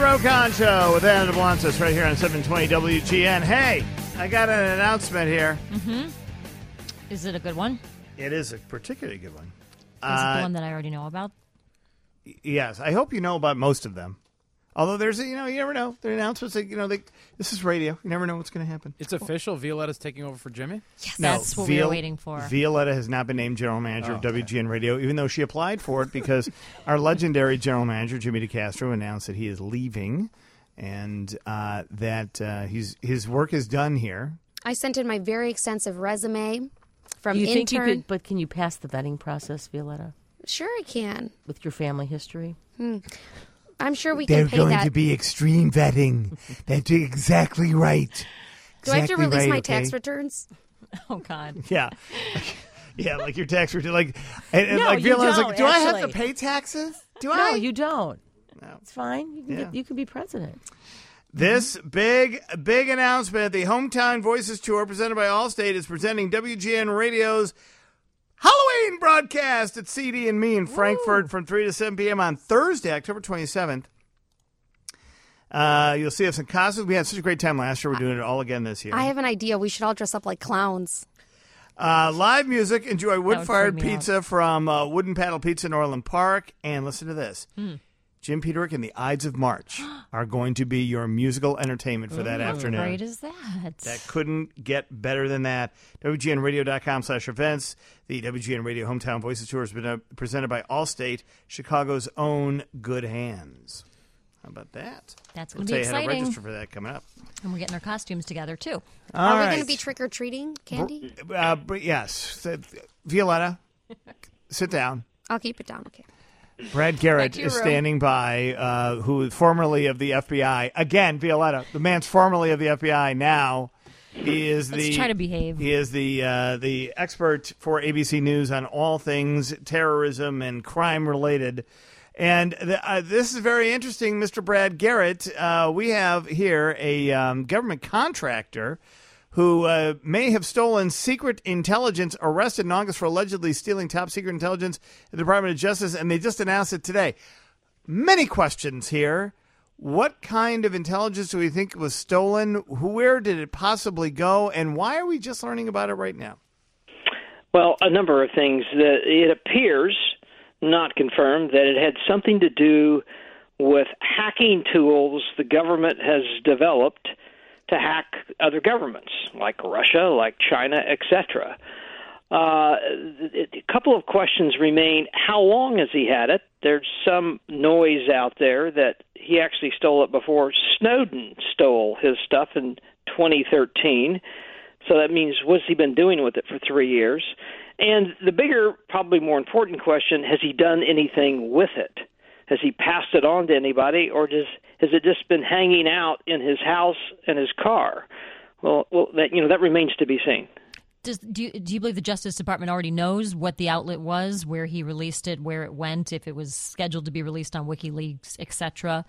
Rokon Show with Anna Blancis right here on 720 WGN. Hey, I got an announcement here. Mm-hmm. Is it a good one? It is a particularly good one. Is it the one that I already know about? Yes, I hope you know about most of them. Although there's, you never know. The announcements, this is radio. You never know what's going to happen. It's official. Violetta's taking over for Jimmy? Yes. That's what we were waiting for. Violetta has not been named general manager of WGN Radio, even though she applied for it because our legendary general manager, Jimmy DeCastro, announced that he is leaving and that his work is done here. I sent in my very extensive resume from you intern. Think you could, but can you pass the vetting process, Violetta? Sure I can. With your family history? I'm sure we can pay that. They're going to be extreme vetting. That's exactly right. Do I have to release my tax returns? Oh, God. Yeah. Yeah, like your tax return. And no, like Violetta's like, do actually. I have to pay taxes? No, you don't. No. It's fine. You can be president. This big announcement, the Hometown Voices Tour presented by Allstate is presenting WGN Radio's Halloween broadcast at CD and Me in Frankfurt from 3 to 7 p.m. on Thursday, October 27th. You'll see us in costumes. We had such a great time last year. We're doing it all again this year. I have an idea. We should all dress up like clowns. Live music. Enjoy wood-fired pizza from Wooden Paddle Pizza in Orland Park. And listen to this. Jim Peterick and the Ides of March are going to be your musical entertainment for that afternoon. How great is that? That couldn't get better than that. WGNradio.com/events. The WGN Radio Hometown Voices Tour has been presented by Allstate, Chicago's own good hands. How about that? That's going to be exciting. How to register for that coming up. And we're getting our costumes together, too. Are we going to be trick-or-treating candy? Yes. Violetta, sit down. I'll keep it down, okay. Brad Garrett is standing by, who is formerly of the FBI. Again, Violetta, the man's formerly of the FBI now. He is Let's try to behave. He is the expert for ABC News on all things terrorism and crime related. And this is very interesting, Mr. Brad Garrett. We have here a government contractor who may have stolen secret intelligence, arrested in August for allegedly stealing top secret intelligence in the Department of Justice, and they just announced it today. Many questions here. What kind of intelligence do we think was stolen? Where did it possibly go? And why are we just learning about it right now? Well, a number of things. It appears, not confirmed, that it had something to do with hacking tools the government has developed to hack other governments, like Russia, like China, etc. A couple of questions remain. How long has he had it? There's some noise out there that he actually stole it before Snowden stole his stuff in 2013. So that means, what's he been doing with it for 3 years? And the bigger, probably more important question, has he done anything with it? Has he passed it on to anybody, or has it just been hanging out in his house and his car? Well, that remains to be seen. Do you believe the Justice Department already knows what the outlet was, where he released it, where it went, if it was scheduled to be released on WikiLeaks, etc.?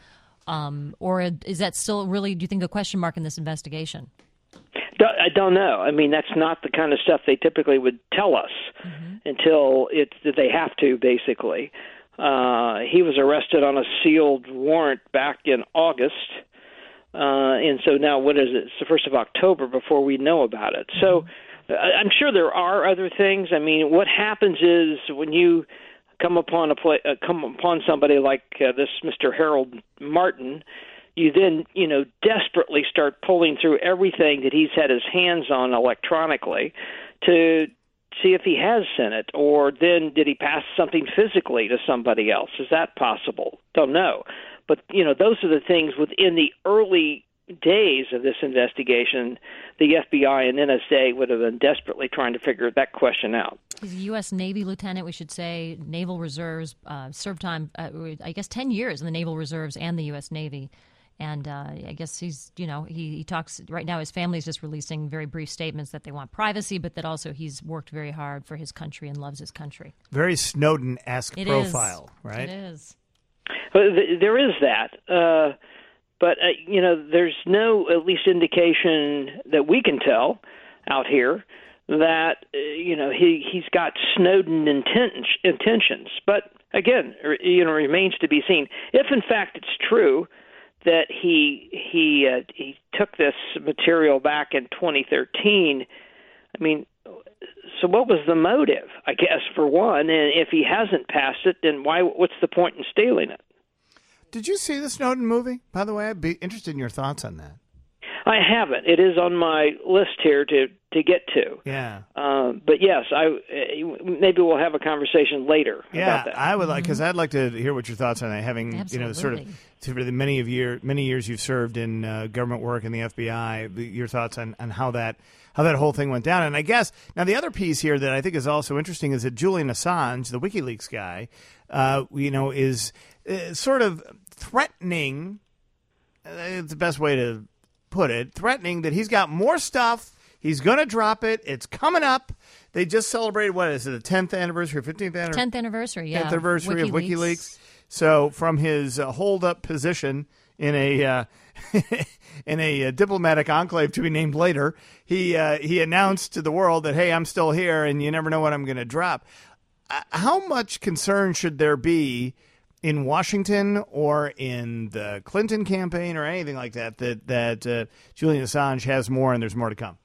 Or is that still really, do you think, a question mark in this investigation? I don't know. I mean, that's not the kind of stuff they typically would tell us until they have to, basically. He was arrested on a sealed warrant back in August, and so now what is it? It's the 1st of October before we know about it. So I'm sure there are other things. I mean, what happens is when you come upon somebody like this Mr. Harold Martin, you then, desperately start pulling through everything that he's had his hands on electronically to see if he has sent it, or then did he pass something physically to somebody else? Is that possible? Don't know. But, those are the things within the early days of this investigation, the FBI and NSA would have been desperately trying to figure that question out. He's a U.S. Navy lieutenant, we should say, Naval Reserves, served time, 10 years in the Naval Reserves and the U.S. Navy. And I guess he's, he talks right now. His family is just releasing very brief statements that they want privacy, but that also he's worked very hard for his country and loves his country. Very Snowden-esque profile, right? It is. There is that. But, there's no, at least, indication that we can tell out here that, he's got Snowden intentions. But, again, remains to be seen. If, in fact, it's true that he took this material back in 2013. I mean, so what was the motive? I guess for one, and if he hasn't passed it, then why? What's the point in stealing it? Did you see the Snowden movie? By the way, I'd be interested in your thoughts on that. I haven't. It is on my list here to get to. Yeah. But yes, maybe we'll have a conversation later about that. I would like, because I'd like to hear what your thoughts on that. Having sort of for the many years you've served in government work in the FBI, your thoughts on how that whole thing went down. And I guess now the other piece here that I think is also interesting is that Julian Assange, the WikiLeaks guy, is sort of threatening. It's the best way to put it, threatening that he's got more stuff. He's going to drop it. It's coming up. They just celebrated, what is it, the 10th anniversary, 15th anniversary? 10th anniversary, yeah. 10th anniversary of WikiLeaks. So from his hold-up position in a in a diplomatic enclave to be named later, he announced to the world that, hey, I'm still here, and you never know what I'm going to drop. How much concern should there be in Washington or in the Clinton campaign or anything like that Julian Assange has more and there's more to come?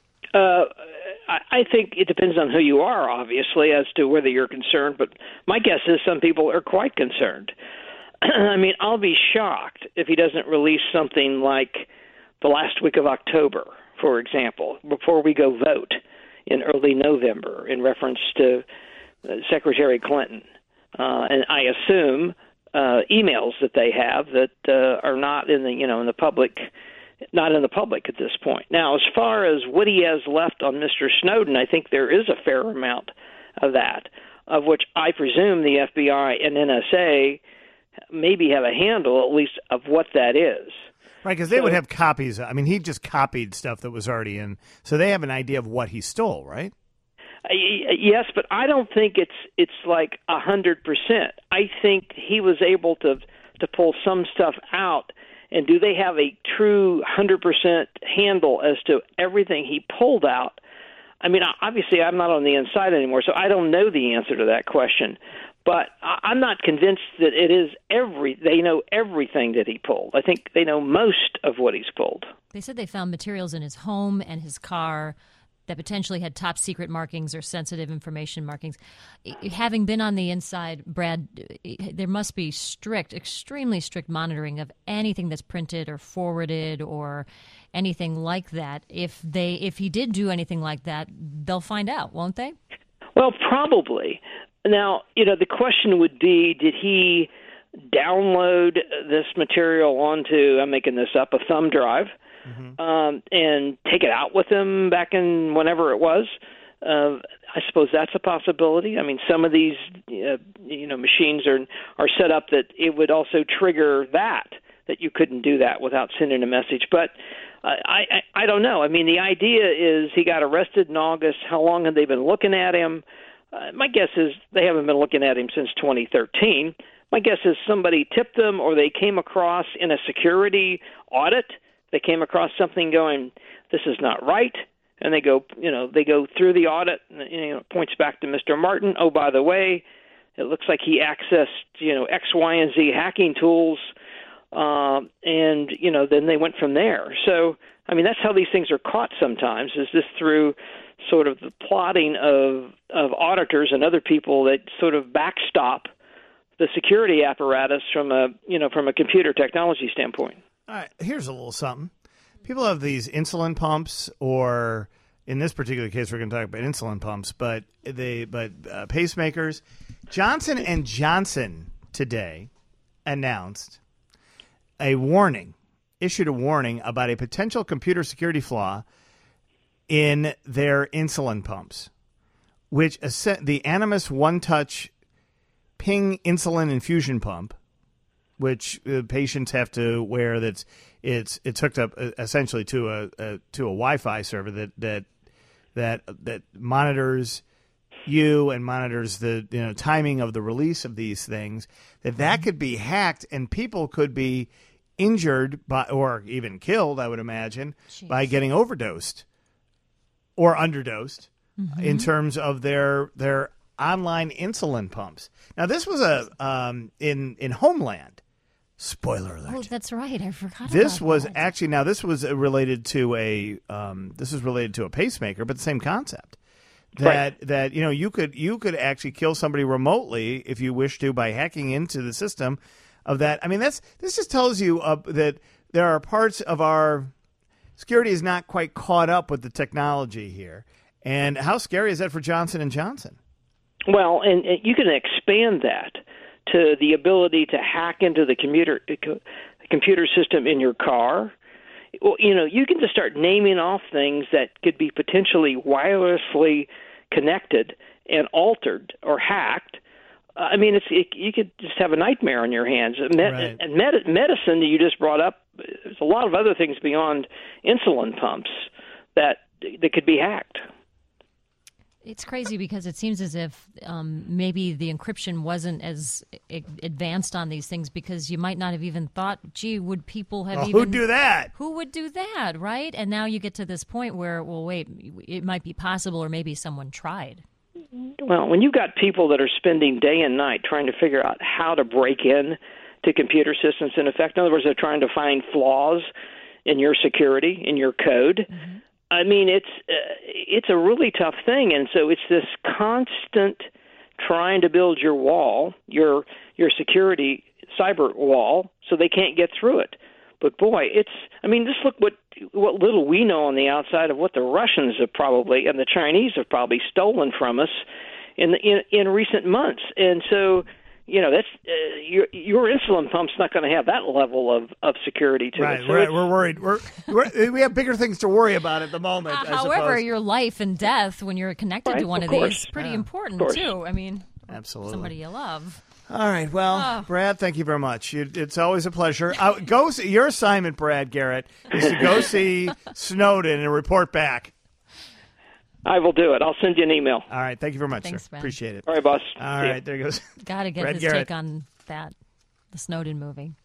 I think it depends on who you are, obviously, as to whether you're concerned. But my guess is some people are quite concerned. I mean, I'll be shocked if he doesn't release something like the last week of October, for example, before we go vote in early November in reference to Secretary Clinton. And I assume emails that they have that are not in the public, not in the public at this point. Now, as far as what he has left on Mr. Snowden, I think there is a fair amount of that, of which I presume the FBI and NSA maybe have a handle, at least, of what that is. Right, because they would have copies. I mean, he just copied stuff that was already in, so they have an idea of what he stole, right? Yes, but I don't think it's like 100%. I think he was able to pull some stuff out. And do they have a true 100% handle as to everything he pulled out? I mean, obviously, I'm not on the inside anymore, so I don't know the answer to that question. But I'm not convinced that it is they know everything that he pulled. I think they know most of what he's pulled. They said they found materials in his home and his car that potentially had top secret markings or sensitive information markings. Having been on the inside, Brad, there must be extremely strict monitoring of anything that's printed or forwarded or anything like that. If he did do anything like that, they'll find out, won't they? Well, probably. Now, the question would be, did he download this material onto, I'm making this up, a thumb drive? And take it out with him back in whenever it was. I suppose that's a possibility. I mean, some of these, machines are set up that it would also trigger that you couldn't do that without sending a message. But I don't know. I mean, the idea is he got arrested in August. How long have they been looking at him? My guess is they haven't been looking at him since 2013. My guess is somebody tipped them or they came across in a security audit. They came across something going, this is not right, and they go through the audit, and it points back to Mr. Martin. Oh, by the way, it looks like he accessed, X, Y, and Z hacking tools, and then they went from there. So, I mean, that's how these things are caught sometimes, is this through sort of the plotting of auditors and other people that sort of backstop the security apparatus from a computer technology standpoint. All right, here's a little something. People have these insulin pumps, or in this particular case, we're going to talk about insulin pumps, but pacemakers. Johnson & Johnson today issued a warning about a potential computer security flaw in their insulin pumps, which the Animas One Touch Ping insulin infusion pump, which patients have to wear. It's hooked up essentially to a Wi-Fi server that monitors you and monitors the timing of the release of these things. That could be hacked and people could be injured by or even killed, I would imagine, by getting overdosed or underdosed in terms of their online insulin pumps. Now this was in Homeland. Spoiler alert. Oh, that's right. I forgot. This about was that. actually now this was related to a pacemaker, but the same concept. That you could actually kill somebody remotely if you wish to by hacking into the system of that. I mean, this just tells you that there are parts of our security is not quite caught up with the technology here. And how scary is that for Johnson & Johnson? Well, and you can expand that to the ability to hack into the computer system in your car. Well, you can just start naming off things that could be potentially wirelessly connected and altered or hacked. I mean, you could just have a nightmare on your hands. Right. And medicine that you just brought up, there's a lot of other things beyond insulin pumps that could be hacked. It's crazy because it seems as if maybe the encryption wasn't as advanced on these things because you might not have even thought, gee, would people have even... Who'd do that? Who would do that, right? And now you get to this point where, well, wait, it might be possible or maybe someone tried. Well, when you've got people that are spending day and night trying to figure out how to break in to computer systems, in effect, in other words, they're trying to find flaws in your security, in your code, Mm-hmm. I mean, it's a really tough thing, and so it's this constant trying to build your wall, your security cyber wall, so they can't get through it. But boy, just look what little we know on the outside of what the Russians have probably and the Chinese have probably stolen from us in recent months, and so. That's your insulin pump's not going to have that level of security to it. So we're worried. We have bigger things to worry about at the moment. However, your life and death when you're connected to one of these is pretty important too. I mean, absolutely, somebody you love. All right. Well, Brad, thank you very much. It's always a pleasure. Your assignment, Brad Garrett, is to go see Snowden and report back. I will do it. I'll send you an email. All right. Thank you very much, Thanks, sir. Brad. Appreciate it. All right, boss. All right. There goes. Got to get Brad his Garrett. take on that, the Snowden movie.